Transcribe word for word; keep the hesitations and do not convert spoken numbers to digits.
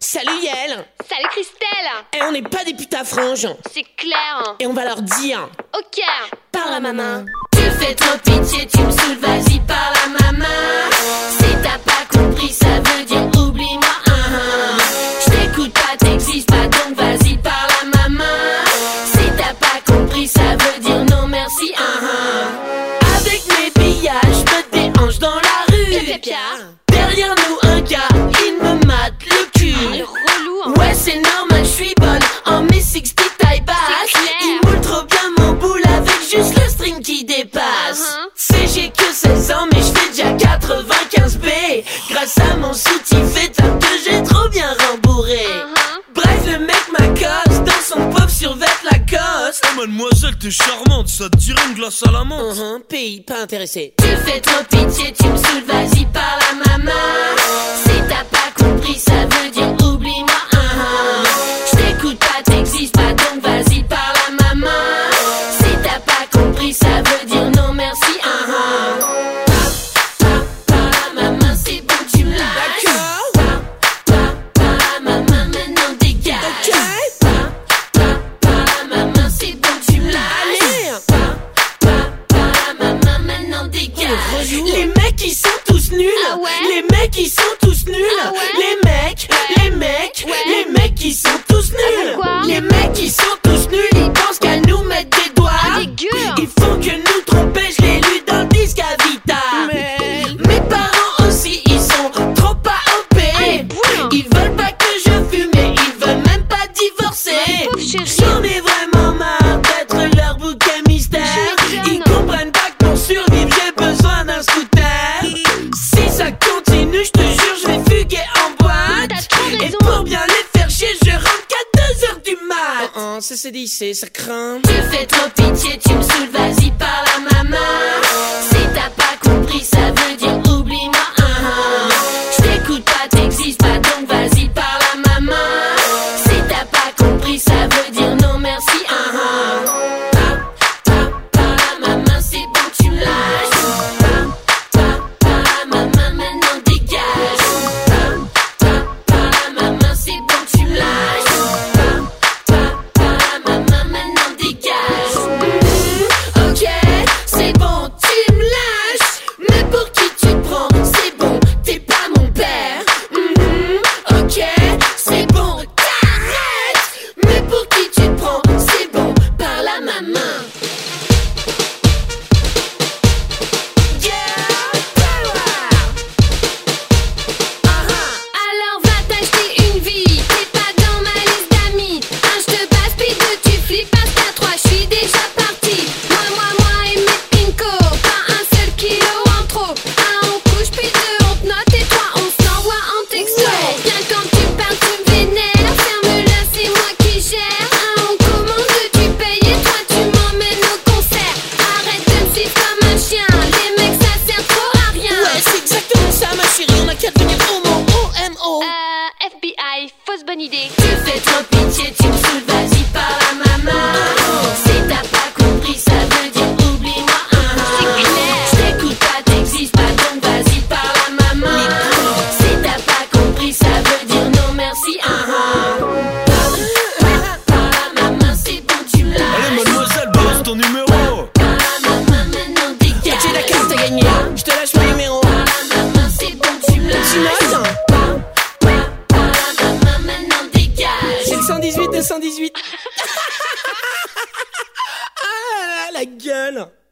Salut Yael. Salut Christelle. Et on n'est pas des putains franges. C'est clair. Et on va leur dire. Ok. Parle à ma main. Tu fais trop pitié, tu me saoules, vas-y parle à ma main. Si t'as pas compris, ça veut dire oublie-moi. Uh-huh. Je t'écoute pas, t'existes pas, donc vas-y parle à ma main. Si t'as pas compris, ça veut dire non merci. Uh-huh. Avec mes billages, je me déhanche dans la rue. Derrière nous un gars, il me mate le cul. Ah, le relou, hein. Ouais c'est normal, je suis bonne en mes sixty taille basse. Il moule trop bien mon boule avec juste le string qui dépasse. Uh-huh. C'est j'ai que seize ans mais je fais déjà quatre-vingt-quinze B. Grâce à mon soutif éteint que j'ai trop bien rembourré. Uh-huh. Bref le mec m'accoste dans son pauvre survêt Lacoste. Oh mademoiselle t'es charmante, ça te dirait une glace à la menthe. Uh-huh, pays pas intéressé. Tu fais trop pitié, tu me saoules, vas-y parle à ma main. Si t'as pas compris ça veut dire oublie-moi. Uh-huh. Je t'écoute pas, t'existes pas, donc vas-y parle à ma main. Si t'as pas compris ça veut dire non merci. Uh-huh. Parle, parle, parle à ma main, c'est bon tu me lâches. D'accord. Parle, parle, parle à ma main, maintenant dégage. Ok. Parle, parle, parle à ma main, c'est bon tu me lâches. Allez. Parle, parle, parle à ma main, maintenant dégage. Les mecs ils sont tous nuls. Ah ouais? Les mecs ils sont tous nuls. Ah ouais? Les mecs, Ouais. les mecs, Ouais. les mecs ils sont tous nuls. pourquoi? Les mecs ils sont tous nuls. Ils pensent qu'à nous mettre des doigts. Ah, dégueu. Ils font que nous tromper. Je l'ai lu dans le disque à Vita. Mais. Mes parents aussi ils sont trop pas O P. Allez, boum. Ils veulent pas que je fume et ils veulent même pas divorcer. Ma pauvre chérie. J'en ai vraiment marre d'être leur bouquet mystère. Je m'étonne. Ils comprennent pas que pour survivre j'ai besoin d'un scooter. Si ça continue, je te jure, je vais fuguer en boîte. T'as trop Et raison. pour bien les faire chier, je rentre qu'à deux heures du mat. Uh-uh, c'est C D C, ça craint. Tu fais trop pitié, tu me saoules, vas-y parle à ma main. Si t'as pas compris, ça veut dire oublie-moi. Uh-huh. Je t'écoute pas, t'existes pas, donc vas-y parle à ma main. Si t'as pas compris, ça veut dire non merci. Uh-huh. Parle, parle, parle à ma main, c'est bon tu me lâches. Parle, parle, parle à ma main, maintenant dégage. Parle, parle, parle à ma main, c'est bon tu me lâches. Parle, parle, parle à ma main, maintenant dégage. Mhm, ok, c'est bon, tu me lâches. Mais pour qui tu te prends? C'est bon, t'es pas mon père. Mhm, ok, c'est bon, t'arrêtes. Mais pour qui tu te prends? C'est bon, parle à ma main. Yeah, power. Uh-huh. Alors va t'acheter une vie. T'es pas dans ma liste d'amis. Un je te passe, puis deux tu flippes. Parce qu'à trois je suis déjà parti. Moi, moi, moi et mes pinko. Pas un seul kilo en trop. Un on couche, puis deux on te note. Et trois on s'envoie en texto. Bien quand tu parles tu me vénères. Ferme-la, c'est moi qui gère. Un on commande, deux tu payes. Et toi tu m'emmènes au concert. Arrête de me suivre comme un chien. Les mecs ça sert trop à rien. Ouais, c'est exactement ça, ma chérie. On a qu'à devenir homo, O M O. Euh, F B I, fausse bonne idée. Tu fais trop pitié, tu me saoules, vas-y parle à ma main. Si t'as pas compris, ça veut dire oublie-moi. C'est clair. Je t'écoute pas, t'existes pas, donc vas-y parle à ma main. Si t'as pas compris, ça veut dire non merci. Uh-huh. Parle, parle, parle à ma main, c'est bon tu me Allez lâches. mademoiselle, balance ton numéro. Parle à ma main, maintenant dégage. Ok, d'accord, t'as gagné. Je te lâche mon numéro. Parle à ma main, c'est bon tu me lâches. Tu notes? Parle, parle, parle à ma main, maintenant dégage. C'est le cent dix-huit de cent dix-huit. Ah, la gueule.